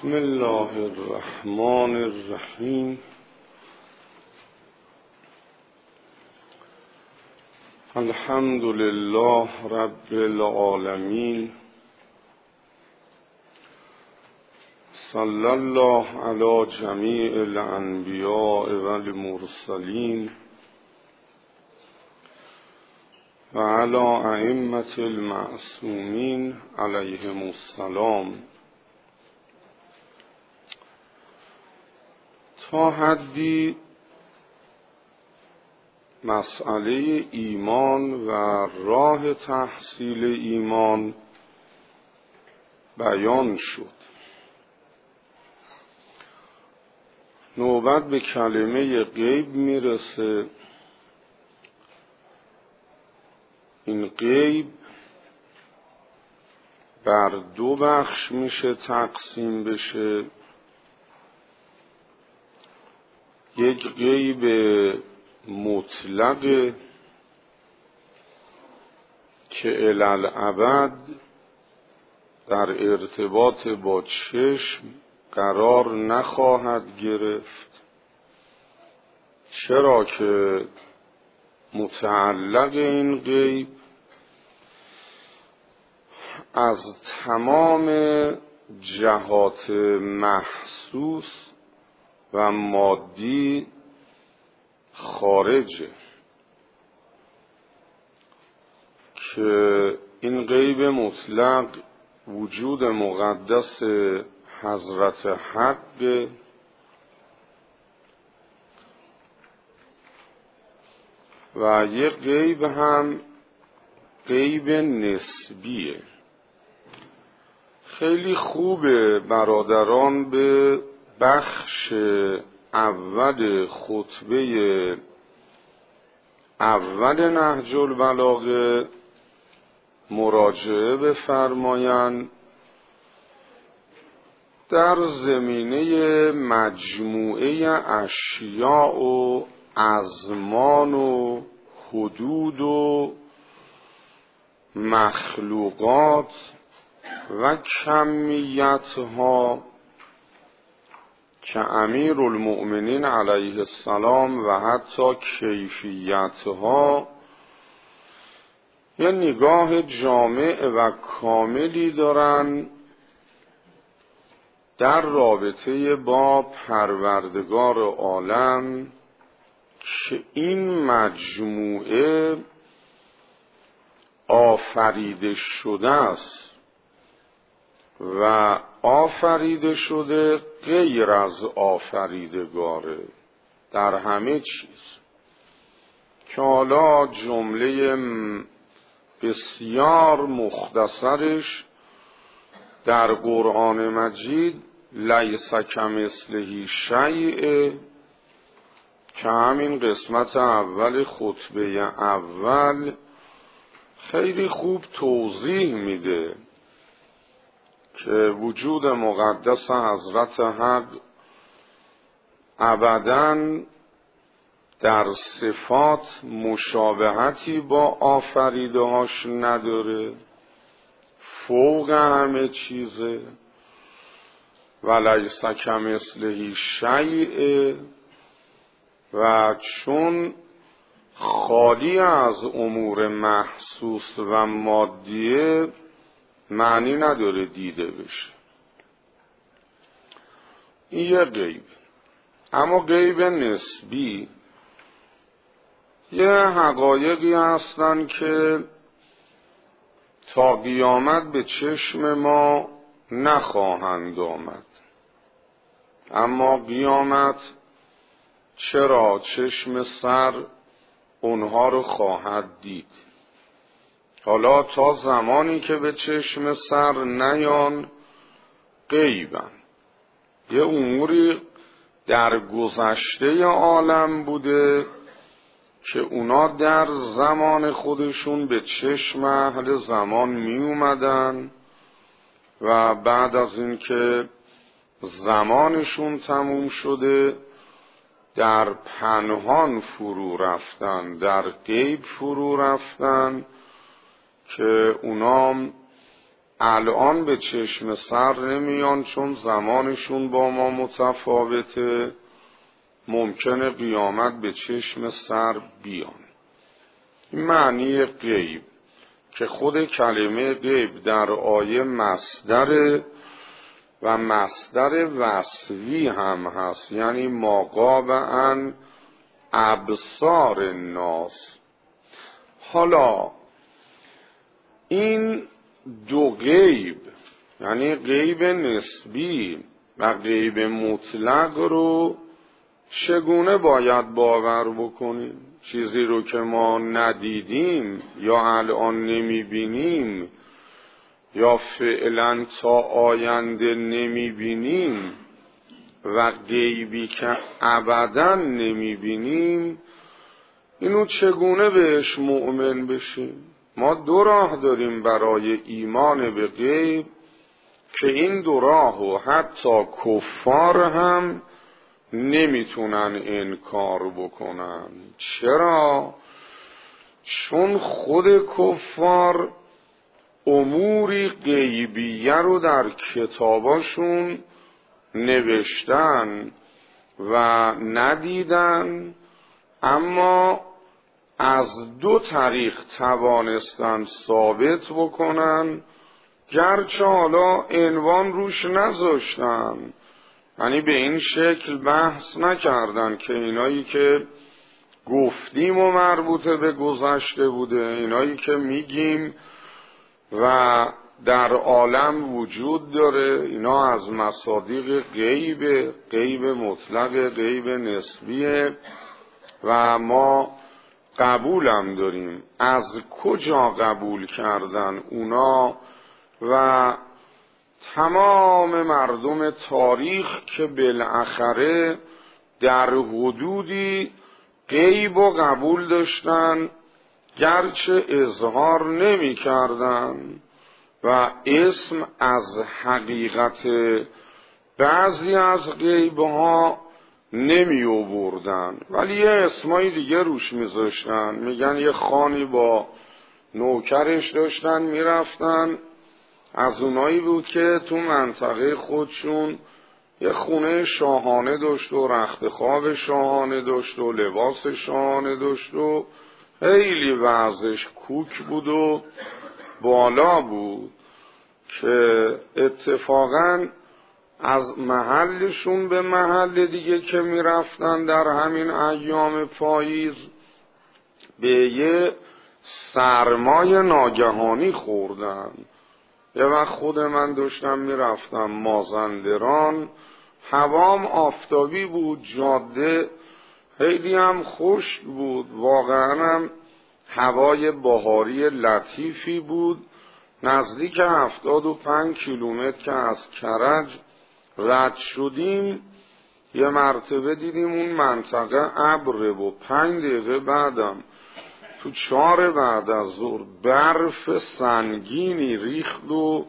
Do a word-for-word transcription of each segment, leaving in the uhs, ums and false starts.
بسم الله الرحمن الرحیم. الحمد لله رب العالمین. صلی الله علی جمیع الانبیاء والمرسلین و علی ائمة المعصومین علیهم السلام. تا حدی مسئله ایمان و راه تحصیل ایمان بیان شد. نوبت به کلمه غیب میرسه. این غیب بر دو بخش میشه تقسیم بشه. یک غیب مطلق که الالعبد در ارتباط با چشم قرار نخواهد گرفت، چرا که متعلق این غیب از تمام جهات محسوس و مادی خارجه، که این غیب مطلق وجود مقدس حضرت حق و یک غیب هم غیب نسبیه. خیلی خوبه برادران به بخش اول خطبه اول نهج البلاغه مراجعه بفرمایند. در زمینه مجموعه اشیاء و ازمان و حدود و مخلوقات و کمیتها که امیر المؤمنین علیه السلام و حتی کیفیتها یه نگاه جامع و کاملی دارن در رابطه با پروردگار عالم، که این مجموعه آفریده شده است و آفریده شده غیر از آفریدگاره در همه چیز، که حالا جمله بسیار مختصرش در قرآن مجید لیس کمثله شیء، که همین قسمت اول خطبه اول خیلی خوب توضیح میده که وجود مقدس حضرت حق ابداً در صفات مشابهتی با آفریدهاش نداره، فوق همه چیزه. ولیس کمثله شیء، و چون خالی از امور محسوس و مادیه معنی نداره دیده بشه. این یه غیب. اما غیب نسبی یه حقایقی هستن که تا قیامت به چشم ما نخواهند آمد، اما قیامت چرا چشم سر اونها رو خواهد دید. حالا تا زمانی که به چشم سر نیان غیبن. یه اموری در گذشته عالم بوده که اونا در زمان خودشون به چشم اهل زمان می اومدن و بعد از اینکه زمانشون تموم شده در پنهان فرو رفتن، در غیب فرو رفتن، که اونام الان به چشم سر نمیان چون زمانشون با ما متفاوته، ممکنه قیامت به چشم سر بیان. این معنی غیب که خود کلمه غیب در آیه مصدر و مصدر وصفی هم هست، یعنی ما غاب عن ابصار الناس. حالا این دو غیب، یعنی غیب نسبی و غیب مطلق رو چگونه باید باور بکنیم؟ چیزی رو که ما ندیدیم یا الان نمیبینیم یا فعلا تا آینده نمیبینیم و غیبی که ابدا نمیبینیم، اینو چگونه بهش مؤمن بشیم؟ ما دو راه داریم برای ایمان به غیب که این دو راهو حتی کفار هم نمیتونن انکار بکنن. چرا؟ چون خود کفار اموری غیبیه رو در کتاباشون نوشتن و ندیدن، اما از دو طریق توانستن ثابت بکنن، گرچه حالا عنوان روش نذاشتن، یعنی به این شکل بحث نکردن که اینایی که گفتیم و مربوطه به گذشته بوده، اینایی که میگیم و در عالم وجود داره، اینا از مصادیق غیب، غیب مطلق، غیب نسبیه و ما قبولم داریم. از کجا قبول کردن اونا و تمام مردم تاریخ که بالاخره در حدودی غیب و قبول داشتن، گرچه اظهار نمی کردن و اسم از حقیقت بعضی از غیبها نمی آوردن، ولی یه اسمای دیگه روش می ذاشتن. میگن یه خانی با نوکرش داشتن میرفتن، از اونایی بود که تو منطقه خودشون یه خونه شاهانه داشت و رخت خواب شاهانه داشت و لباس شاهانه داشت و خیلی وضعش کوک بود و بالا بود، که اتفاقاً از محلشون به محل دیگه که میرفتن در همین ایام پاییز به یه سرمای ناگهانی خوردن. یه وقت خود من داشتم میرفتم مازندران، هوام آفتابی بود، جاده خیلی هم خشک بود، واقعا هم هوای بهاری لطیفی بود. نزدیک هفتاد و پنج کیلومتر که از کرج رد شدیم، یه مرتبه دیدیم اون منطقه ابره و پنج دقیقه بعدم تو چهار بعد از ظهر برف سنگینی ریخت و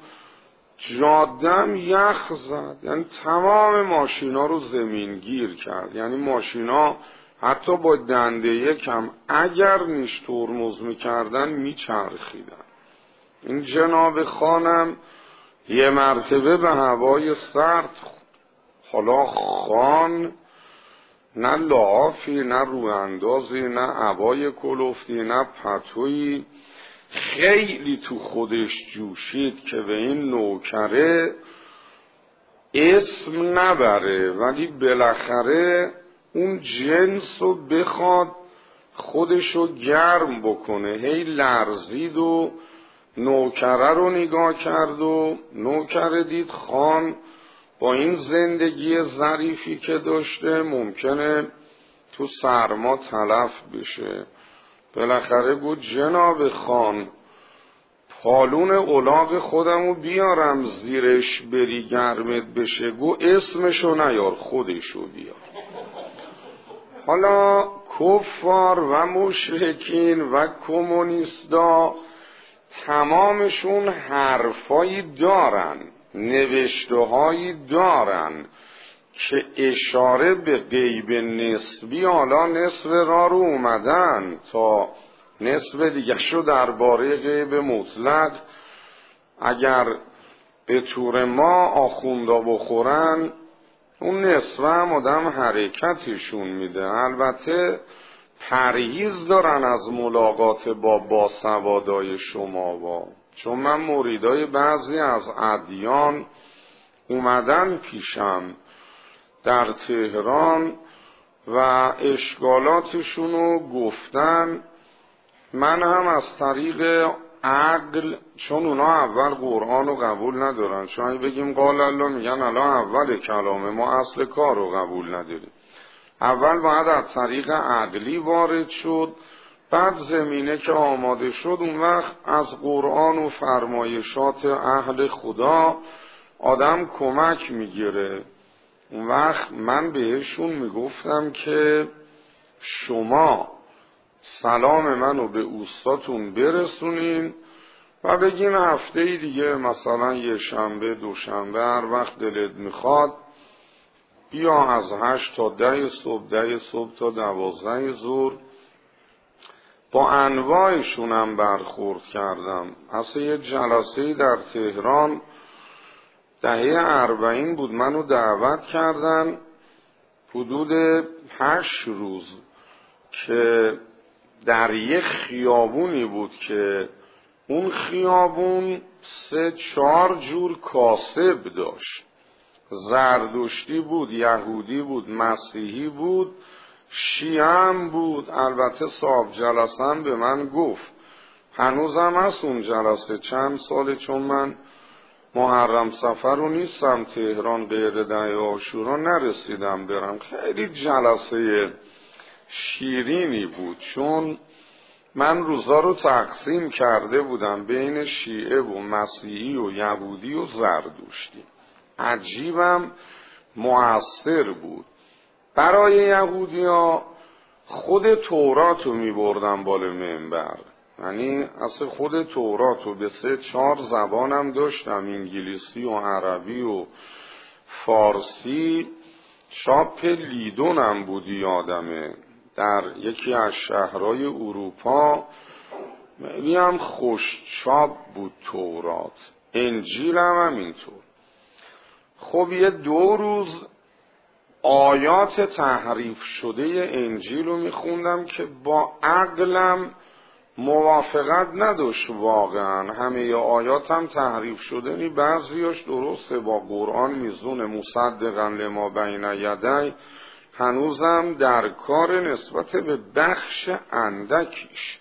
جادم یخ زد، یعنی تمام ماشینا رو زمین گیر کرد. یعنی ماشینا حتی با دنده یکم اگر نیش ترمز میکردن میچرخیدن. این جناب خانم یه مرتبه به هوای سرد، حالا خان نه لعافی نه رواندازی نه عبای کلفتی نه پتویی، خیلی تو خودش جوشید که به این نوکره اسم نبره، ولی بالاخره اون جنس رو بخواد خودشو گرم بکنه. هی لرزید و نوکره رو نگاه کرد و نوکره دید خان با این زندگی ظریفی که داشته ممکنه تو سرما تلف بشه. بالاخره گفت جناب خان، پالون الاغ خودمو بیارم زیرش بری گرمت بشه؟ گو اسمشو نیار، خودشو بیار. حالا کفار و مشرکین و کمونیستا تمامشون حرفایی دارن، نوشته‌هایی دارن که اشاره به غیب نسبی، حالا نصف راه رو اومدن تا نصف دیگه شو درباره غیب مطلق اگر به طور ما آخوندا بخورن اون نصفه هم آدم حرکتشون میده. البته پرهیز دارن از ملاقات با باسوادای شما با، چون من مریدای بعضی از ادیان اومدن پیشم در تهران و اشکالاتشونو گفتن. من هم از طریق عقل، چون اونا اول قرآن رو قبول ندارن، چون اگه بگیم قال الله میگن الان اول کلامه، ما اصل کار رو قبول نداریم. اول باید از طریق عقلی وارد شد، بعد زمینه که آماده شد اون وقت از قرآن و فرمایشات اهل خدا آدم کمک میگیره. اون وقت من بهشون میگفتم که شما سلام منو به اوستاتون برسونین و بگین هفته دیگه مثلا یه شنبه دوشنبه هر وقت دلت میخواد بیا از هشت تا ده صبح، ده صبح تا دوازده ظهر. با انواعشونم برخورد کردم. اصلا یه جلسه در تهران دهه اربعین بود، منو دعوت کردن حدود هشت روز که در یک خیابونی بود که اون خیابون سه چهار جور کاسب داشت. زردشتی بود، یهودی بود، مسیحی بود، شیعه هم بود. البته صاحب جلسه هم به من گفت، هنوزم هست اون جلسه، چند ساله، چون من محرم سفر رو نیستم تهران، غیر ده عاشورا نرسیدم برم. خیلی جلسه شیرینی بود، چون من روزا رو تقسیم کرده بودم بین شیعه و مسیحی و یهودی و زردشتی. عجیبم مؤثر بود. برای یهودی ها خود تورات رو می بردم بالا منبر، یعنی اصلا خود تورات رو به سه چهار زبانم داشتم، انگلیسی و عربی و فارسی. چاپ لیدونم بود یادمه در یکی از شهرهای اروپا، خیلی هم خوش چاپ بود تورات. انجیل هم همینطور. خب یه دو روز آیات تحریف شده انجیل رو میخوندم که با عقلم موافقت نداشت واقعا. همه آیات هم تحریف شده نی، بعضیاش درسته، با قرآن میزون، مصدقا لما بین یدی، هنوزم در کار نسبت به بخش اندکیش.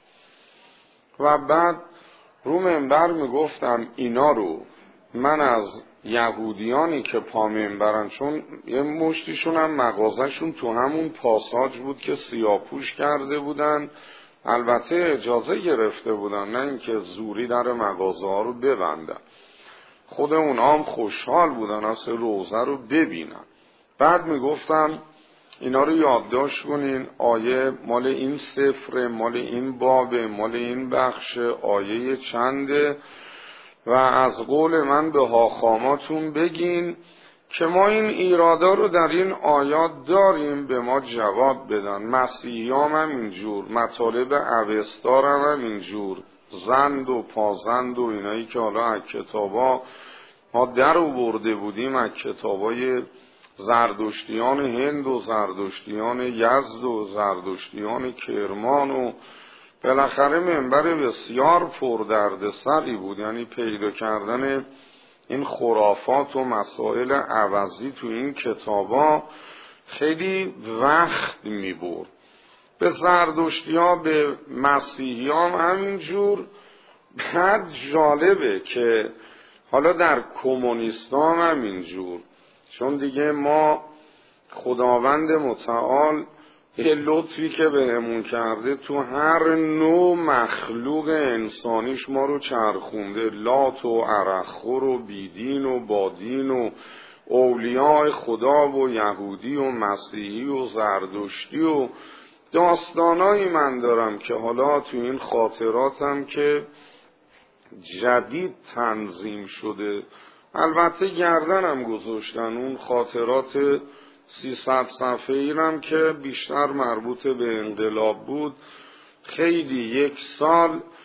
و بعد رو منبر میگفتم اینا رو من از یهودیانی که پا منبرن، چون یه مشتیشون هم مغازهشون تو همون پاساج بود که سیاپوش کرده بودن، البته اجازه گرفته بودن، نه اینکه زوری در مغازه ها رو ببندن. خود اونا هم خوشحال بودن از روزه رو ببینن. بعد میگفتم اینا رو یادداشت کنین، آیه مال این سفر، مال این باب، مال این بخش، آیه چنده، و از قول من به هاخاماتون بگین که ما این ایرادا رو در این آیات داریم، به ما جواب بدن. مسیحیام هم اینجور، مطالب اوستار هم اینجور، زند و پازند و اینایی که حالا از کتابا ما در آورده بودیم، از کتابای زردشتیان هند و زردشتیان یزد و زردشتیان کرمان، و بالاخره منبر بسیار پردردسری بود. یعنی پیدا کردن این خرافات و مسائل عوضی تو این کتابا خیلی وقت می برد. به زردشتی ها، به مسیحی ها هم همینجور. بعد جالبه که حالا در کمونیست ها هم همینجور، چون دیگه ما خداوند متعال یه لطفی که بهمون کرده تو هر نوع مخلوق انسانیش ما رو چرخونده، لات و عرخور و بیدین و بادین و اولیاء خدا و یهودی و مسیحی و زردشتی و داستانایی من دارم که حالا تو این خاطراتم که جدید تنظیم شده، البته گردنم گذاشتن اون خاطرات سیصد صفحه‌ای هم که بیشتر مربوط به انقلاب بود. خیلی یک سال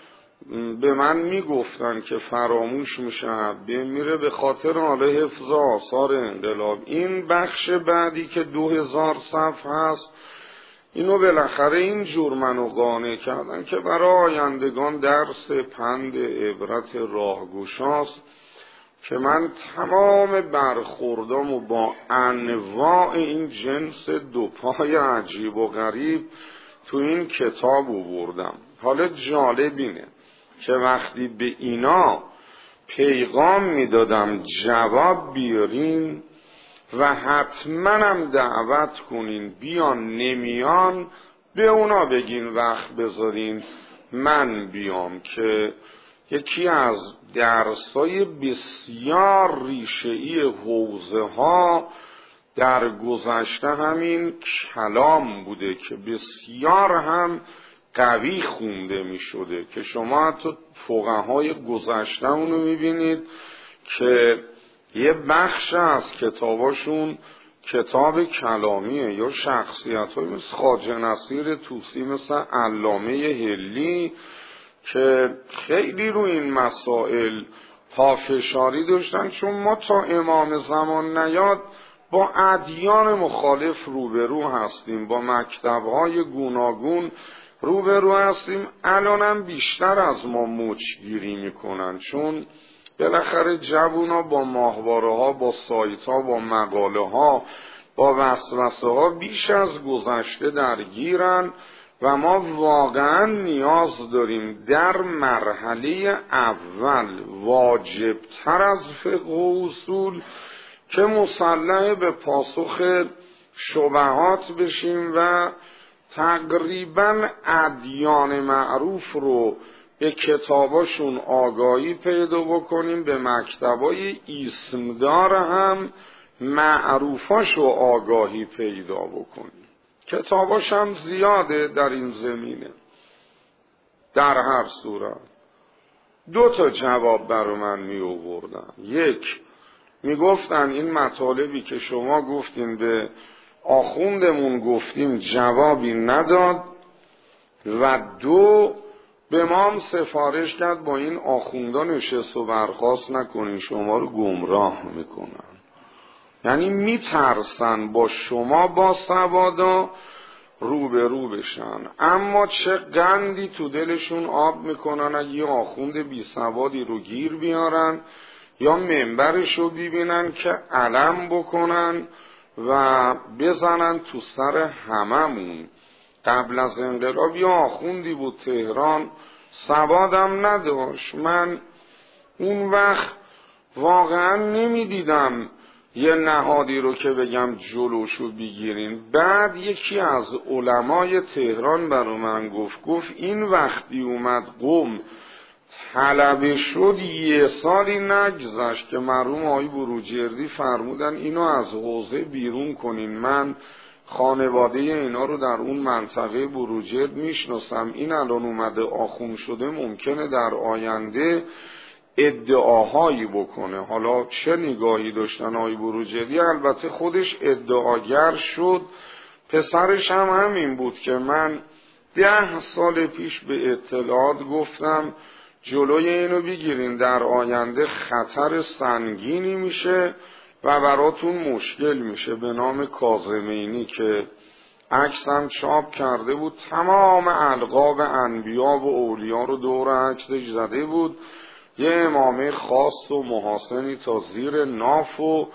به من میگفتن که فراموش میشه میره به خاطر حالا حفظ آثار انقلاب. این بخش بعدی که دو هزار صفحه هست، اینو بالاخره این جور منو قانع کردن که برای آیندگان درس پند عبرت راهگشاست که من تمام برخوردامو با انواع این جنس دوپای عجیب و غریب تو این کتاب آوردم. حالا جالب اینه که وقتی به اینا پیغام میدادم جواب بیارین و حتما هم دعوت کنین بیان، نمیان به اونا بگین وقت بذارین من بیام، که یکی از درسای بسیار ریشه‌ای حوزه ها در گذشته همین کلام بوده که بسیار هم قوی خونده می شده، که شما حتی فقهای گذشته اونو می بینید که یه بخش از کتاباشون کتاب کلامیه، یا شخصیت های مثل خواجه نصیر طوسی، مثل علامه حلی که خیلی رو این مسائل پافشاری داشتن، چون ما تا امام زمان نیاد با ادیان مخالف روبرو هستیم، با مکتب‌های گوناگون روبرو هستیم. الانم بیشتر از ما مچگیری میکنن، چون بالاخره جوونا با ماهواره ها، با سایت ها، با مقاله ها، با وسوسه ها بیش از گذشته درگیرن و ما واقعا نیاز داریم در مرحله اول واجبتر از فقه و اصول که مسلح به پاسخ شبهات بشیم و تقریبا ادیان معروف رو به کتاباشون آگاهی پیدا بکنیم، به مکتبای اسمدار هم معروفاش رو آگاهی پیدا بکنیم. کتاباش هم زیاده در این زمینه. در هر صورت دو تا جواب برای من می آوردن. یک، می گفتن این مطالبی که شما گفتین به آخوندمون گفتیم جوابی نداد، و دو، به ما هم سفارش کرد با این آخوندان نشست و برخاست نکنین، شما رو گمراه میکنن. یعنی میترسن با شما با سوادا روبرو بشن، اما چه قندی تو دلشون آب میکنن اگه یه آخوند بی سوادی رو گیر بیارن یا منبرش رو ببینن که علم بکنن و بزنن تو سر هممون. قبل از انقلاب یه آخوندی بود تهران، سوادم نداشت. من اون وقت واقعا نمیدیدم یه نهادی رو که بگم جلوشو بگیرین. بعد یکی از علمای تهران برای من گفت گفت این وقتی اومد قم طلبه شد یه سالی نگذشت که مرحوم آقای بروجردی فرمودن اینو از حوزه بیرون کنین. من خانواده اینا رو در اون منطقه بروجرد میشناسم، این الان اومده آخوند شده ممکنه در آینده ادعاهایی بکنه. حالا چه نگاهی داشتن آقای بروجردی؟ البته خودش ادعاگر شد. پسرش هم همین بود که من ده سال پیش به اطلاعات گفتم جلوی اینو بگیرین، در آینده خطر سنگینی میشه و براتون مشکل میشه، به نام کاظمینی که عکس هم چاپ کرده بود، تمام القاب انبیا و اولیا رو دور عکسش زده بود، یه امامه خاص و محاسنی تا زیر ناف و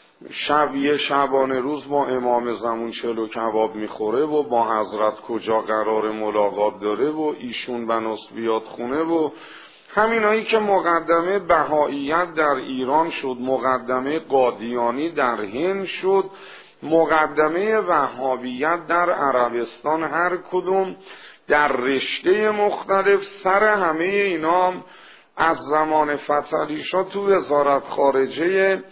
شبیه شبانه روز با امام زمون چلو کباب میخوره و با حضرت کجا قرار ملاقات داره و ایشون بناس بیاد خونه و همینایی که مقدمه بهاییت در ایران شد، مقدمه قادیانی در هند شد، مقدمه وهابیت در عربستان، هر کدوم در رشته مختلف. سر همه اینا از زمان فتحعلی شاه تو وزارت خارجه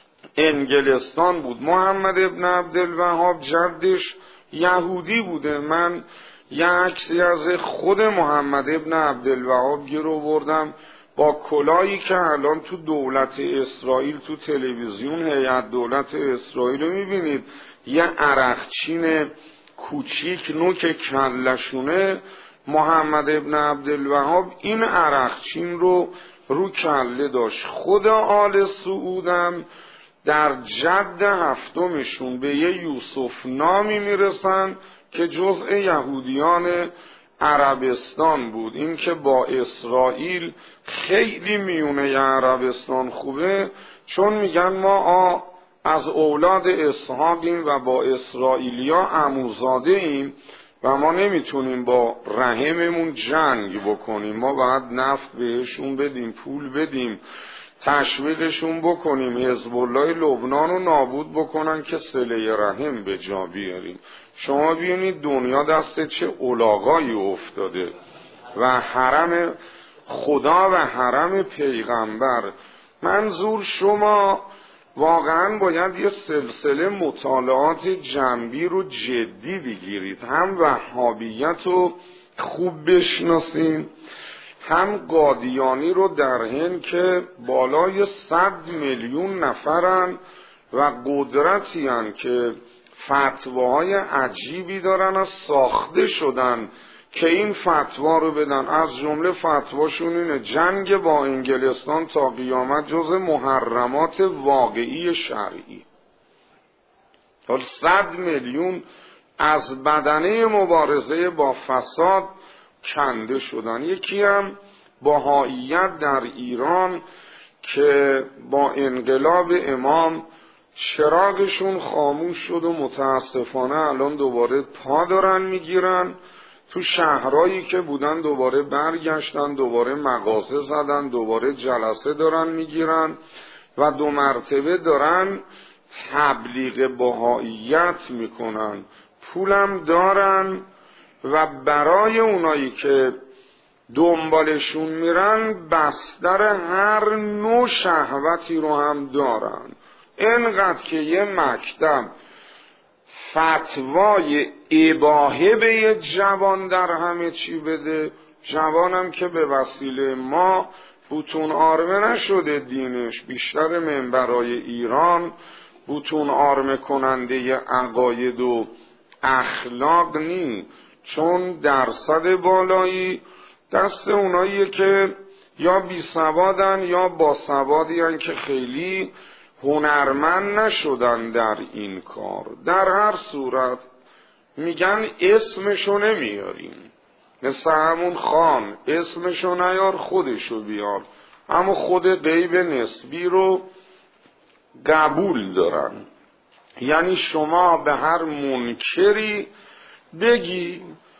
انگلستان بود. محمد ابن عبدالوهاب جدش یهودی بوده. من یه عکسی از خود محمد ابن عبدالوهاب گیر آوردم با کلاهی که الان تو دولت اسرائیل تو تلویزیون هیئت دولت اسرائیل رو میبینید، یه عرقچین کوچیک نوک کلشونه محمد ابن عبدالوهاب این عرقچین رو رو کله داشت. خود آل سعودم در جد هفتمشون به یه یوسف نامی میرسن که جزء یهودیان عربستان بود. این که با اسرائیل خیلی میونه عربستان خوبه، چون میگن ما از اولاد اسحاقیم و با اسرائیلیا عموزاده ایم و ما نمیتونیم با رحممون جنگ بکنیم، ما باید نفت بهشون بدیم، پول بدیم، تشویقشون بکنیم حزب الله لبنان رو نابود بکنن که صله رحم به جا بیاریم. شما ببینید دنیا دست چه الاغایی افتاده و حرم خدا و حرم پیغمبر. منظور شما واقعا باید یه سلسله مطالعات جنبی رو جدی بگیرید، هم وهابیت رو خوب بشناسین، هم قادیانی رو در هند که بالای صد میلیون نفرن و قدرتی هن که فتواهای عجیبی دارن و ساخته شدن که این فتوا رو بدن. از جمله فتواشون اینه جنگ با انگلستان تا قیامت جز محرمات واقعی شرعی. حال صد میلیون از بدنه مبارزه با فساد کنده شدن. یکی هم بهائیت در ایران که با انقلاب امام چراغشون خاموش شد و متاسفانه الان دوباره پا دارن میگیرن. تو شهرهایی که بودن دوباره برگشتن، دوباره مغازه زدن، دوباره جلسه دارن میگیرن و دو مرتبه دارن تبلیغ بهائیت میکنن، پولم دارن و برای اونایی که دنبالشون میرن بستر هر نوع شهوتی رو هم دارن. اینقدر که یه مکتب فتوای اباحه به یه جوان در همه چی بده، جوانم که به وسیله ما بوتون آرمه نشده دینش، بیشتر منبرای ایران بوتون آرمه کننده عقاید و اخلاق نی، چون درصد بالایی دست اوناییه که یا بی سوادن یا با سوادی هن که خیلی هنرمند نشدن در این کار. در هر صورت میگن اسمشو نمیاریم، مثل همون خان اسمشو نیار خودشو بیار، اما خود غیب نسبی رو قبول دارن. یعنی شما به هر منکری بگی،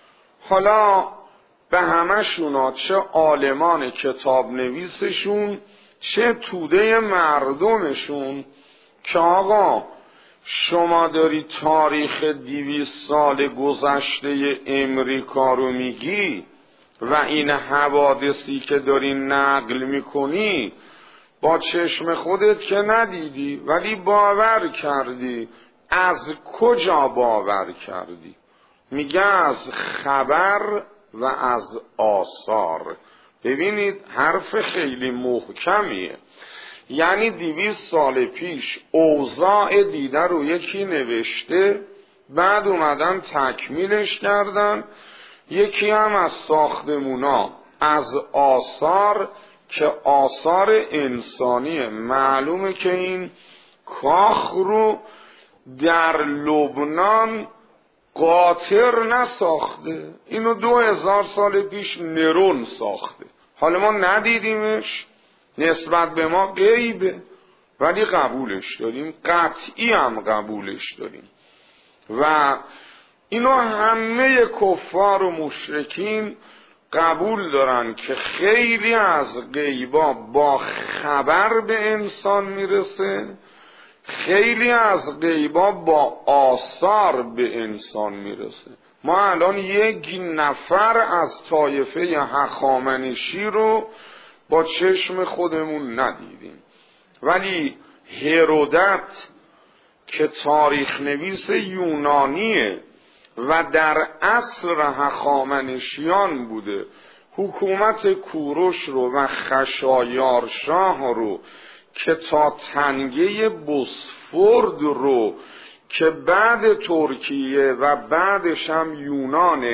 حالا به همه شونا چه عالمان کتاب نویسشون چه توده مردمشون که آقا شما داری تاریخ دویست سال گذشته امریکا رو میگی و این حوادثی که داری نقل میکنی با چشم خودت که ندیدی ولی باور کردی. از کجا باور کردی؟ میگه از خبر و از آثار. ببینید حرف خیلی محکمیه. یعنی دویست سال پیش اوضاع دیده رو یکی نوشته، بعد اومدن تکمیلش کردن. یکی هم از ساختمونا از آثار که آثار انسانیه. معلومه که این کاخ رو در لبنان قاطر نساخته، اینو دو هزار سال پیش نرون ساخته. حالا ما ندیدیمش، نسبت به ما غیبه، ولی قبولش داریم، قطعی هم قبولش داریم. و اینو همه کفار و مشرکین قبول دارن که خیلی از غیبا با خبر به انسان میرسه، خیلی از غیبا با آثار به انسان میرسه. ما الان یک نفر از طایفه هخامنشی رو با چشم خودمون ندیدیم، ولی هرودت که تاریخ نویس یونانیه و در عصر هخامنشیان بوده، حکومت کوروش رو و خشایارشاه رو که تا تنگه بوسفورد رو که بعد ترکیه و بعدش هم یونان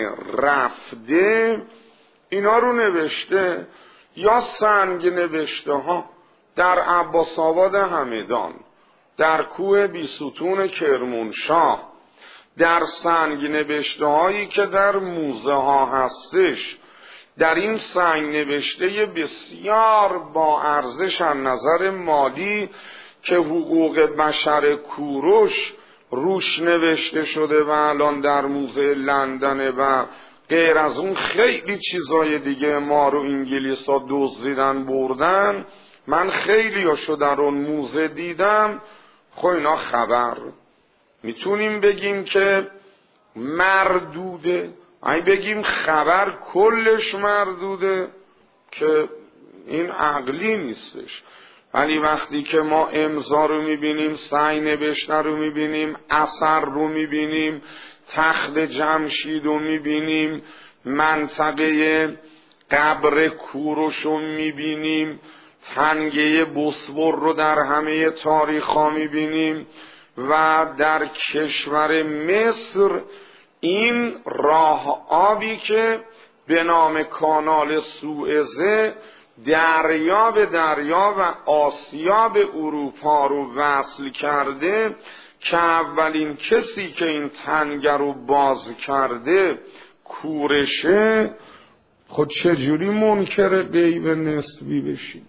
رفته اینا رو نوشته، یا سنگ نوشته ها در عباس آباد همدان، در کوه بیستون کرمانشاه، در سنگ نوشته هایی که در موزه ها هستش. در این سنگ نوشته بسیار با ارزش از نظر مالی که حقوق بشر کوروش روش نوشته شده و الان در موزه لندن و غیر از اون خیلی چیزای دیگه ما رو انگلیس ها دزدیدن بردن. من خیلی هاشو در اون موزه دیدم. خب اینا خبر میتونیم بگیم که مردوده، اگه بگیم خبر کلش مردوده که این عقلی نیستش. ولی وقتی که ما امضا رو میبینیم، سعی نوشته رو میبینیم، اثر رو میبینیم، تخت جمشید رو میبینیم، منطقه قبر کوروش رو میبینیم، تنگه بوسفور رو در همه تاریخ ها میبینیم و در کشور مصر این راه آبی که به نام کانال سوئز دریا به دریا و آسیا به اروپا رو وصل کرده، که اولین کسی که این تنگه رو باز کرده کورشه. خود چجوری منکر غیب نسبی بشیم؟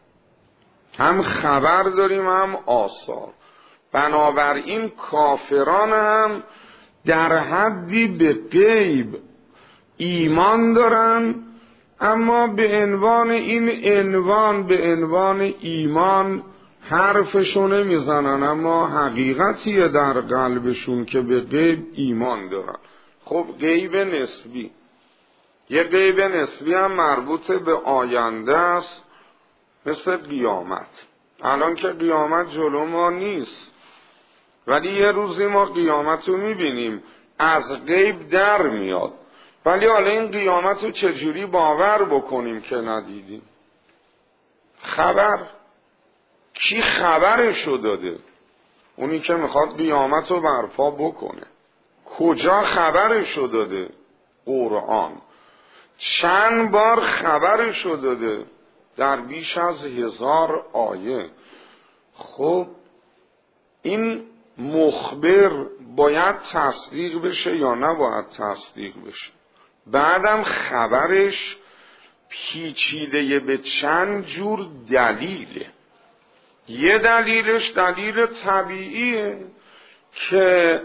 هم خبر داریم هم آثار. بنابراین کافران هم در حدی به غیب ایمان دارن، اما به عنوان این عنوان به عنوان ایمان حرفشو نمیزنن، اما حقیقتیه در قلبشون که به غیب ایمان دارن. خب غیب نسبی، یه غیب نسبی هم مربوط به آینده است، مثل قیامت. الان که قیامت جلو ما نیست، ولی یه روزی ما قیامت رو میبینیم، از غیب در میاد. ولی حالا این قیامت رو چجوری باور بکنیم که ندیدیم؟ خبر، کی خبرشو داده؟ اونی که میخواد قیامت رو برپا بکنه. کجا خبرشو داده؟ قرآن. چند بار خبرشو داده؟ در بیش از هزار آیه. خب این مخبر باید تصدیق بشه یا نباید تصدیق بشه؟ بعدم خبرش پیچیده به چند جور دلیله. یه دلیلش دلیل طبیعیه که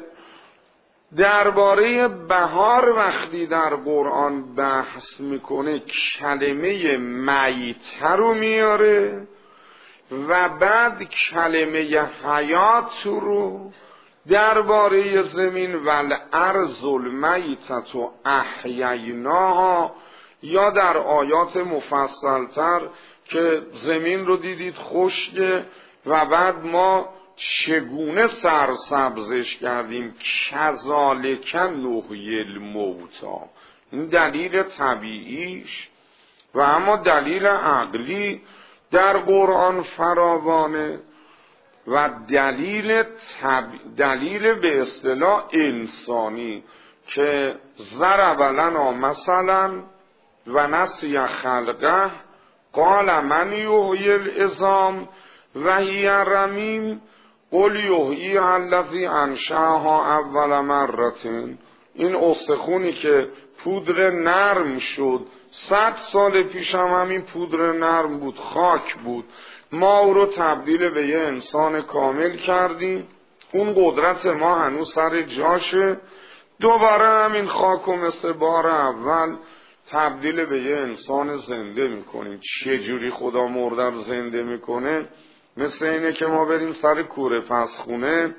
درباره بهار وقتی در قرآن بحث میکنه کلمه میته رو میاره و بعد کلمه حیات رو درباره زمین والارض المیتة و احییناها، یا در آیات مفصلتر که زمین رو دیدید خشکه و بعد ما چگونه سرسبزش کردیم، کذالک نحیی الموتی. این دلیل طبیعیش. و اما دلیل عقلی در قرآن فراوانه و دلیل طب... دلیل به اصطلاح انسانی که ضرب لنا مثلا و نسی خلقه قال من یحیی العظام و هی رمیم قل یحییها الذی انشأها اول مرة. این استخونی که پودر نرم شد، صد سال پیش هم همین پودر نرم بود، خاک بود، ما او رو تبدیل به یه انسان کامل کردیم. اون قدرت ما هنوز سر جاشه، دوباره همین خاک و مثل بار اول تبدیل به یه انسان زنده میکنیم. چه جوری خدا مرده رو زنده میکنه؟ مثل اینه که ما بریم سر کوره پسخونه،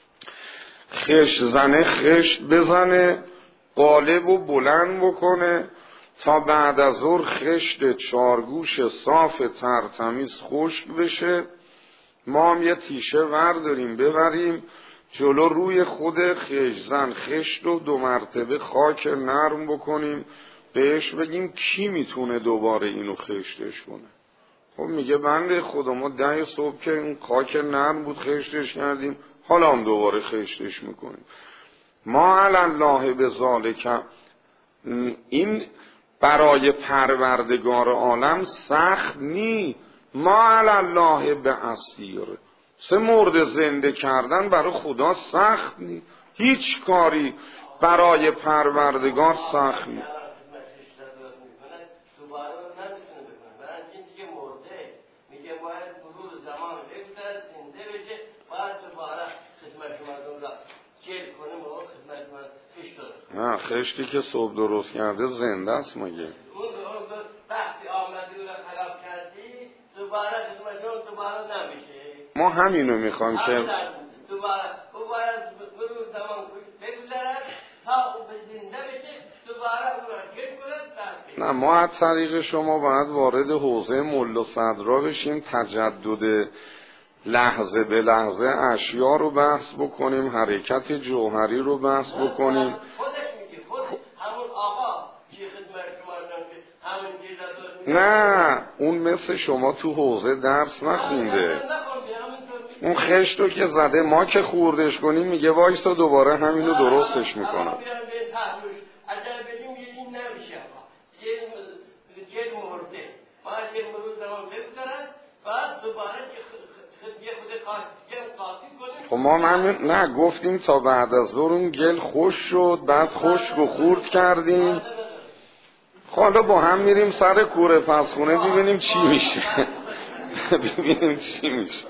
خشت زنه خشت بزنه، قالب و بلند بکنه تا بعد از ظهر خشت چارگوش صاف ترتمیز خشک بشه. ما هم یه تیشه ورداریم ببریم جلو روی خود خشت زن، خشت رو دو مرتبه خاک نرم بکنیم، بهش بگیم کی میتونه دوباره اینو خشتش کنه؟ خب میگه بنده خدا ما ده صبح که این خاک نرم بود خشتش کردیم، حالا هم دوباره خشتش میکنیم. ما علی الله به ذالک، این برای پروردگار عالم سخت نی. ما علی الله به اسیر، سه مرد زنده کردن برای خدا سخت نی. هیچ کاری برای پروردگار سخت نی. نه خشتی که صبح درست کرده زنده است مگه؟ اون وقتی آمدی اون رو خراب کردی دوباره خدمتون دوباره نمیشه. ما همینو میخوایم که دوباره او باید مرور زمان بگذرد تا او به زنده بشه، دوباره او را گل کند. نه ما از طریق شما باید وارد حوزه ملا صدرا بشیم، تجدد لحظه به لحظه اشیا رو بحث بکنیم، حرکت جوهری رو بحث بکنیم. خودش میگه خود همون آقا چی خدمت شما همون چیزا. نه اون مثل شما تو حوزه درس نخونده، اون خشتو که زده ما که خوردش کنیم میگه وایسا دوباره همینو درستش میکنم. اگر بدیم این نمیشه آقا جل مرده باید یه مرور زمان بگذارد بعد دوباره خب ما همین نه گفتیم تا بعد از ظهر اون گل خوش شد، بعد خشک و خورد کردیم. حالا با هم میریم سر کوره فسخونه ببینیم چی میشه. ببینیم چی میشه.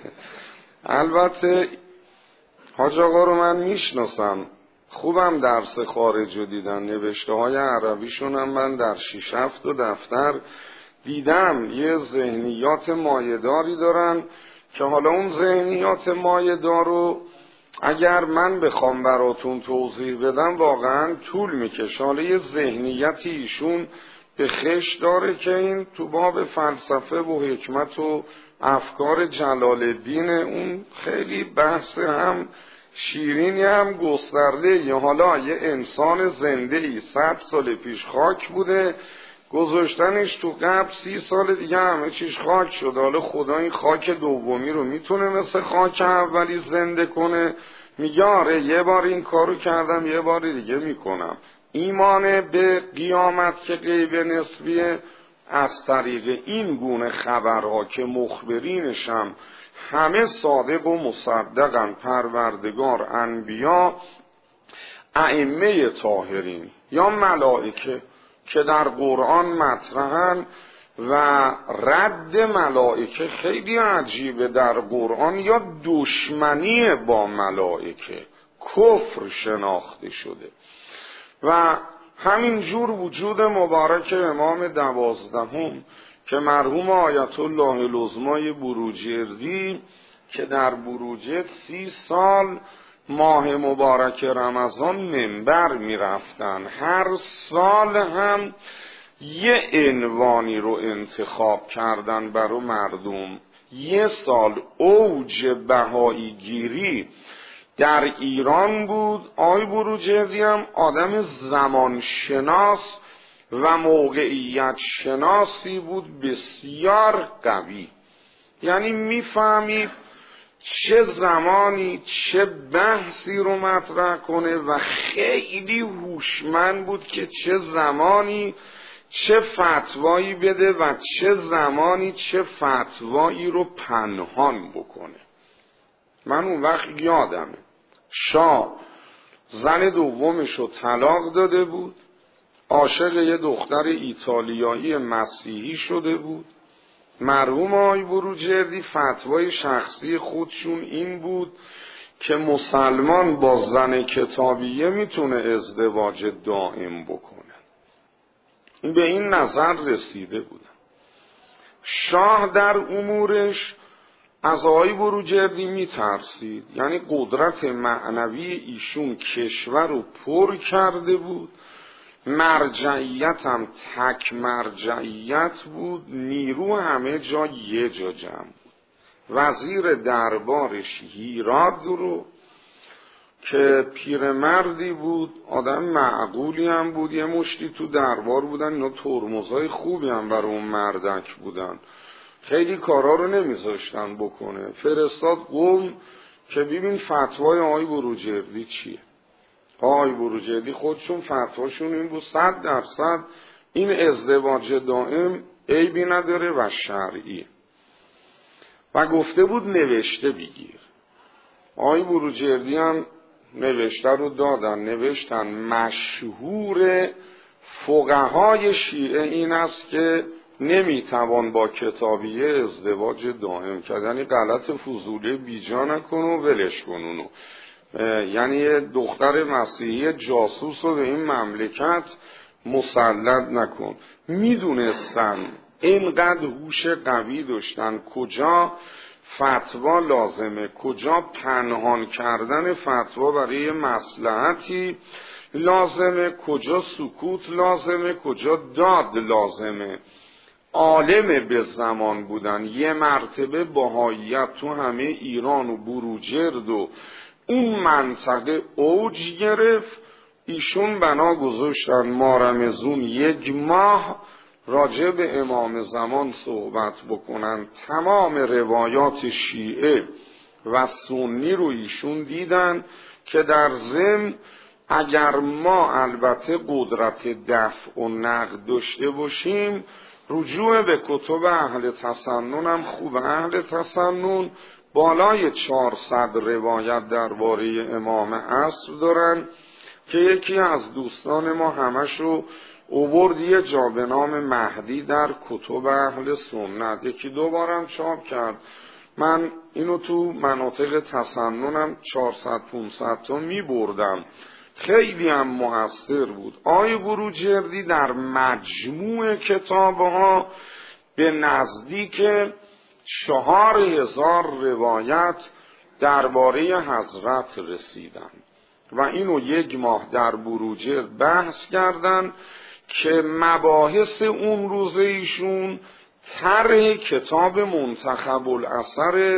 البته حاج آقا رو من میشناسم، خوبم درس خارج رو دیدن، نوشته های عربیشون هم من در شیش هفت دفتر دیدم. یه ذهنیات مایه‌داری دارن که حالا اون ذهنیات مایه‌دار رو اگر من بخوام براتون توضیح بدم واقعا طول میکشه. حالا یه ذهنیتی ایشون به خش داره که این تو باب فلسفه و حکمت و افکار جلال الدین، اون خیلی بحث هم شیرینی هم گسترده. یا حالا یه انسان زنده ای صد سال پیش خاک بوده، گذاشتنش تو قبر سی سال دیگه همه چیز خاک شده. حالا خدا این خاک دومی رو میتونه مثل خاک اولی زنده کنه؟ میگه آره یه بار این کارو کردم یه بار دیگه میکنم. ایمان به قیامت که غیب نسبیه، از طریق این گونه خبرها که مخبرینشم همه صادق و مصدقن، پروردگار، انبیا، ائمه طاهرین یا ملائکه که در قرآن مطرحن. و رد ملائکه خیلی عجیبه در قرآن، یا دشمنی با ملائکه، کفر شناخته شده. و همین جور وجود مبارک امام دوازدهم که مرحوم آیت الله العظمای بروجردی که در بروجرد سی سال ماه مبارک رمضان منبر می رفتن، هر سال هم یه عنوانی رو انتخاب کردن برای مردم. یه سال اوج بهایی گیری در ایران بود. آی بروجردی هم آدم زمان شناس و موقعیت شناسی بود بسیار قوی، یعنی میفهمید چه زمانی چه بحثی رو مطرح کنه و خیلی هوشمند بود که چه زمانی چه فتوایی بده و چه زمانی چه فتوایی رو پنهان بکنه. من اون وقت یادمه شاه زن دومش رو طلاق داده بود، عاشق یه دختر ایتالیایی مسیحی شده بود. مرحوم آقای بروجردی فتوای شخصی خودشون این بود که مسلمان با زن کتابیه میتونه ازدواج دائم بکنه. این به این نظر رسیده بودن. شاه در امورش از آقای بروجردی میترسید، یعنی قدرت معنوی ایشون کشور رو پر کرده بود، مرجعیت هم تک مرجعیت بود، نیرو همه جا یه جا جمع بود. وزیر دربارش هیراد رو که پیرمردی بود، آدم معقولی هم بود، یه مشتی تو دربار بودن، اینا ترمزای خوبی هم برای اون مردک بودن، خیلی کارا رو نمیذاشتن بکنه. فرستاد قوم که ببین فتوای آقای بروجردی چیه. آقای بروجردی خودشون فتواشون این بود صد درصد این ازدواج دائم عیبی نداره و شرعیه و گفته بود نوشته بگیر. آقای بروجردی هم نوشته رو دادن، نوشتن مشهور فقهای شیعه این است که نمیتوان با کتابیه ازدواج دائم کرد، یعنی غلط فضولی بیجا نکن و ولش کن اونو، یعنی یه دختر مسیحی جاسوس رو به این مملکت مسلط نکن. میدونستن اینقدر هوش قوی داشتن کجا فتوا لازمه، کجا پنهان کردن فتوا برای مصلحتی لازمه، کجا سکوت لازمه، کجا داد لازمه. عالم به زمان بودن. یه مرتبه بهائیت تو همه ایران و بروجرد و اون منطقه اوج گرفت. ایشون بنا گذاشتن ما رمضون یک ماه راجع به امام زمان صحبت بکنن. تمام روایات شیعه و سنی رو ایشون دیدن که در ضمن اگر ما البته قدرت دفع و نقد داشته باشیم رجوع به کتب اهل تسنن هم خوب. اهل تسنن بالای چهارصد روایت درباره امام عصر دارن که یکی از دوستان ما همشو اوورد یه جا به نام مهدی در کتب اهل سنت، یکی دو بارم چاپ کرد. من اینو تو مناطق تسننم چهارصد پانصد تا می بردم، خیلی هم مؤثر بود. آقای بروجردی در مجموع کتابها به نزدیک چهار هزار روایت درباره حضرت رسیدن و اینو یک ماه در بروجرد بحث کردن که مباحث اون روز ایشون طرح کتاب منتخب الاثر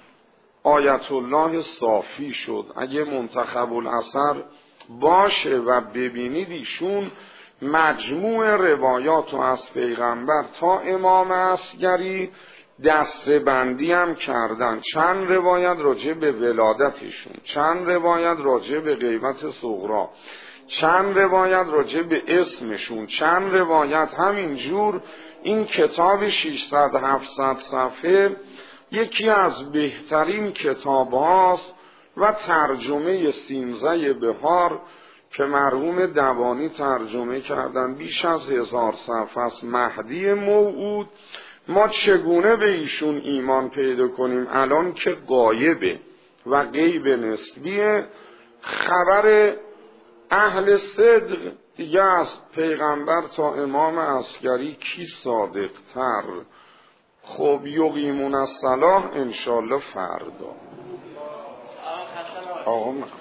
آیت الله صافی شد. اگه منتخب الاثر باشه و ببینید ایشون مجموع روایات از پیغمبر تا امام اصغری دسته بندی هم کردن. چند روایت راجع به ولادتشون، چند روایت راجع به غیبت صغری، چند روایت راجع به اسمشون، چند روایت همینجور. این کتاب ششصد هفتصد صفحه یکی از بهترین کتاب هاست و ترجمه سینزه بهار که مرحوم دوانی ترجمه کردن بیش از هزار صفحه است. مهدی موعود ما چگونه به ایشون ایمان پیدا کنیم الان که غایبه و غیب نسبیه؟ خبر اهل صدق دیگه از پیغمبر تا امام اصغری کی صادق تر؟ خب یقیمون الصلاة انشالله فردا. آقا